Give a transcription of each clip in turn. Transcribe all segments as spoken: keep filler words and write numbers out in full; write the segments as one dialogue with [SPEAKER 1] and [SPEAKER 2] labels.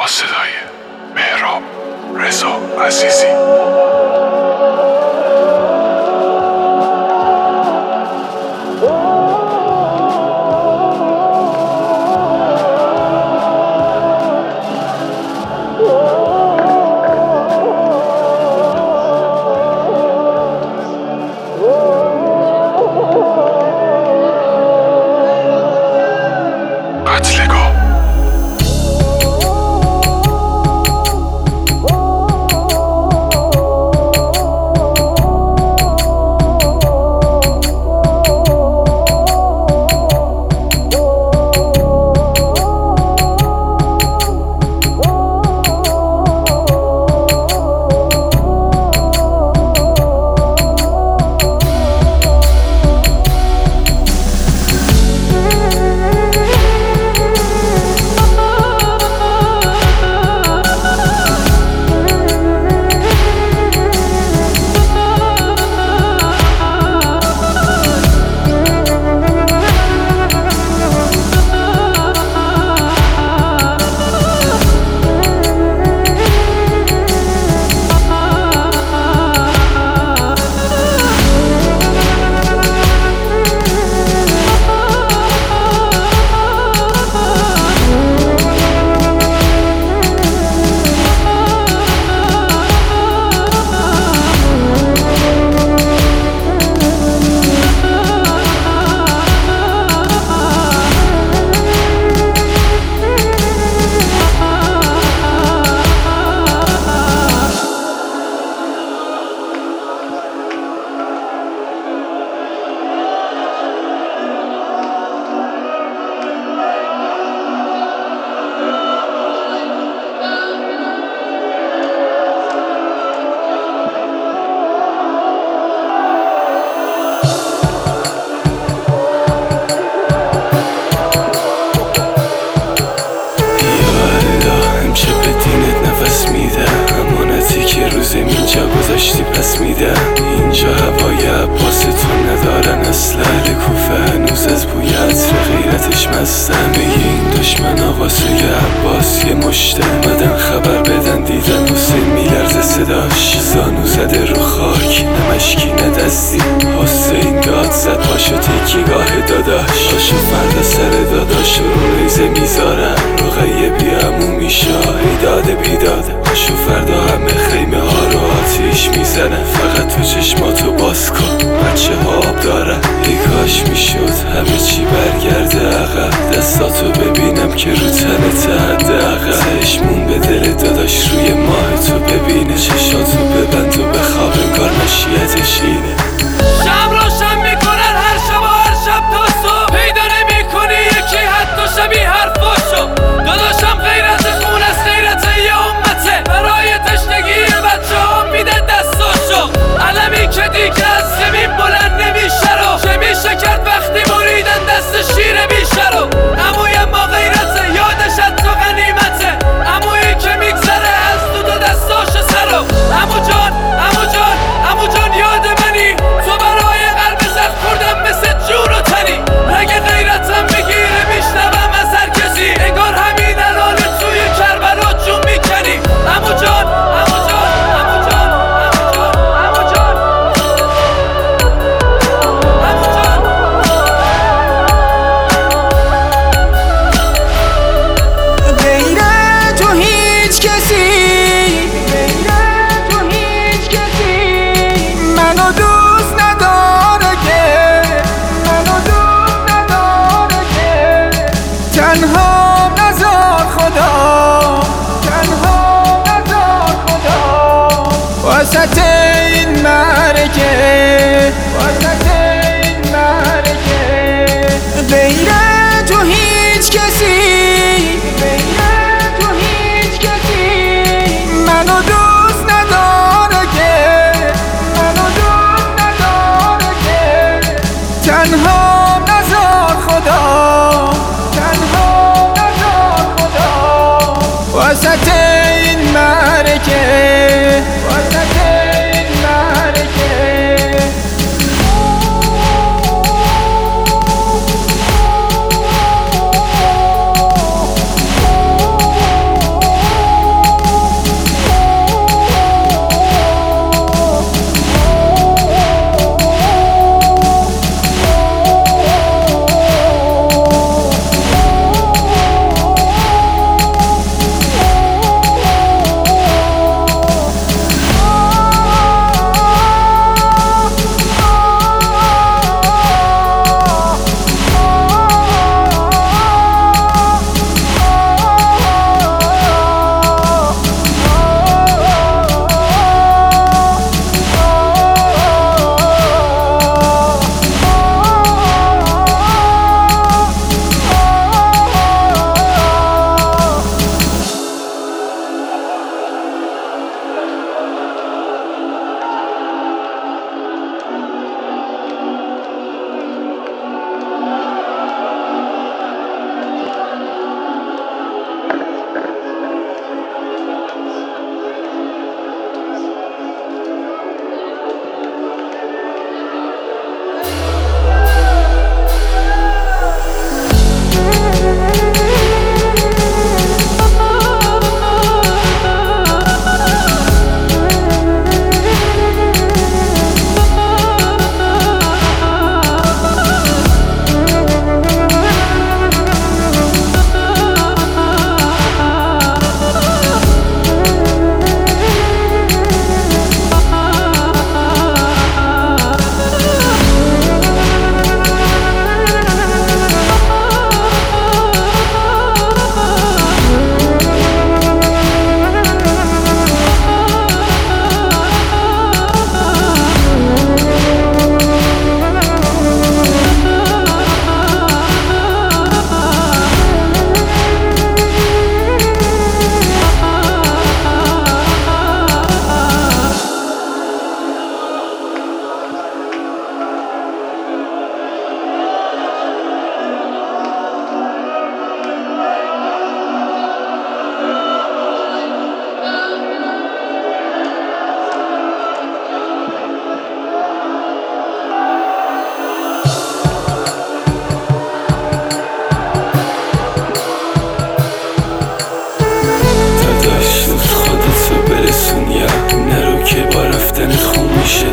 [SPEAKER 1] صدای مهراب رضا عزیزی.
[SPEAKER 2] اینجا گذاشتی پس میدم. اینجا هوای عباستون ندارن اصلا. اهل کوفه هنوز از بوی عطر غیرتش مستم. همه این دشمن آقاسوی عباس یه مشته اومدن خبر بدن دیدن حسین میلرزه صداش. زانو زده رو خاک نمشکی ندستی. حسین داد زد پاشو تکیگاه داداش. پاشو فردا سر داداش رو ریزه میذارن. رقیه بیامو میشه ایداده بیداده. پاشو فردا همه خیمه ها رو آتیش میزنن. فقط تو چشماتو باز کن بچه ها آب دارن. ای کاش میشد همه چی برگرده عقب. دستاتو ببینم که رو تنت حداقل. چشمون به دل داداش روی ماه تو ببینه. چشاتو ببند و بخواب انگار مشیتش اینه.
[SPEAKER 3] شب روشن میکنن هر شب و هر شب تا صبح. پیدا نمیکنی یکی حتی شبیه حرفاشو. داداشم غیرت خون است غیرت یه امته. برای تشنگی بچه ها میده دستاشو. علمی که دیگه از زمین بلند نمیشه رو. چه میشه کرد وقتی بریدن دست شیر بیشه رو. عموی ما غیرته یادش از تو غنیمته. عمویی که میگذره از تو دو دستاش سرو. عمو جان عمو جان عمو جان یاد منی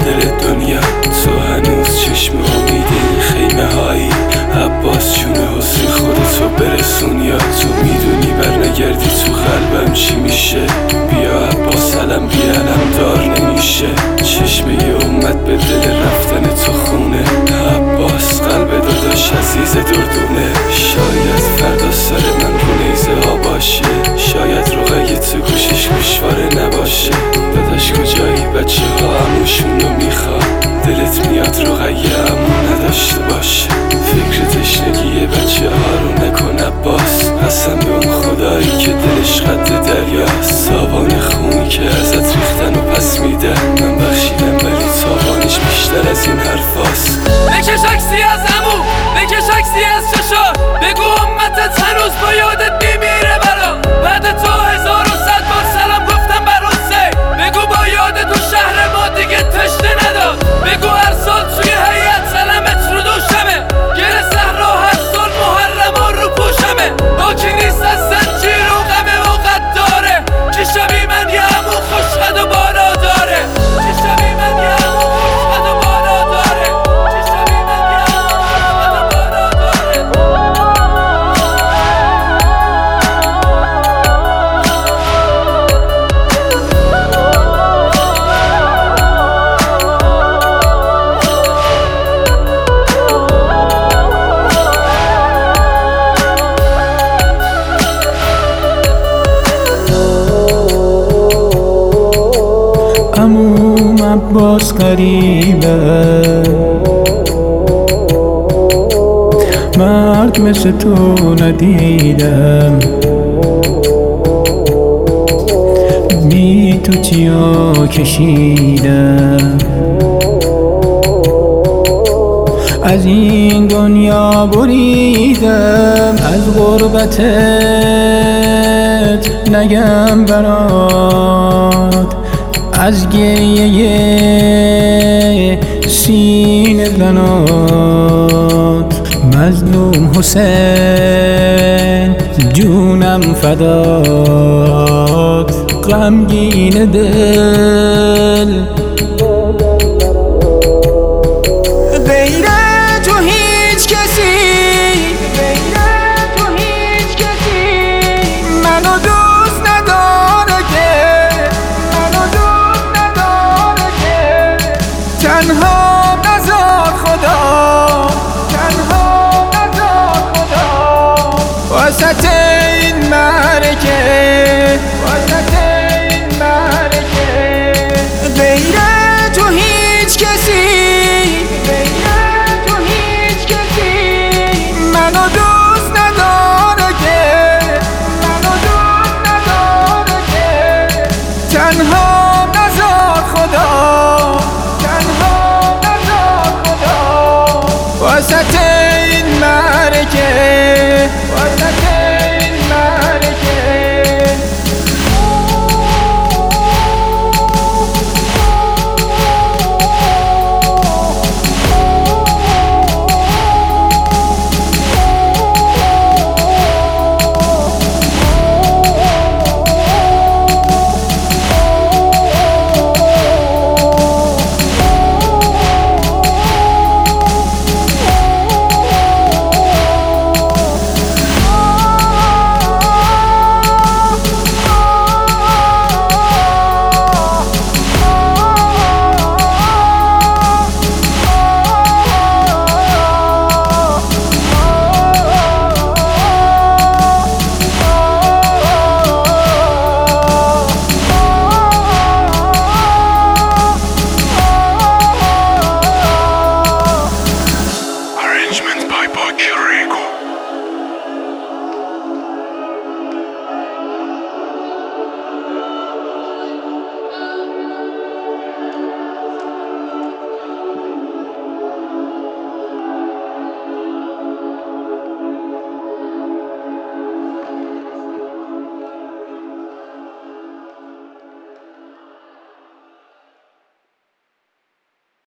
[SPEAKER 2] دل دنیا، تو هنوز چشم امید این خیمه هایی. عباس جون حسین خودتو برسون، یا تو میدونی برنگردی تو قلبم چی میشه. بیا عباس علم بی علم دار نمیشه، چشمه ی امت به دل رفتن تو خونه. عباس قلب داداش عزیز دردونه، شاید فردا سر من رو نیزه ها باشه، شاید رقیه تو گوشش گوشواره نباشه. داداش کجایی؟ بچه ها عموشون رو میخواد، دلت میاد رقیه عمو نداشته باشه. فکر تشنگی بچه ها رو نکن عباس، قسم به اون خدایی که دلش قد دریاست. ساوان خونی که ازت ریختن و پس میدن، من بخشیدم ولی تاوانش بیشتر از این حرفاست.
[SPEAKER 3] بکش عکسی از عمو، بکش عکسی از چشا، بگو امتت هنوز با یادت میمیره برا. بعد تو هزار و صد بار سلام گفتم بر حسین، بگو با یاد تو شهر ما دیگه تشنه نداد. بگو هر سال توی هیئت سلامت رو دوشمه، گره صحرا هر سال محرم و رو پوشمه. با کی نیست از زنجیر و غمه و قد داره، کی شبی من یه عمو خوشقد و بالا داره، کی شبی من یه عمو خوشقد و بالا داره، کی شبی من یه عمو خوشقد و بالا داره.
[SPEAKER 4] عموم عباس غریبه، مرد مثل تو ندیدم. بی تو چیا کشیدم، از این دنیا بریدم. از غربتت نگم برات، از گریه سینه زنات. مظلوم حسین جونم فدات، غمگین دل غیر تو هیچ کسی، غیر تو هیچ کسی منو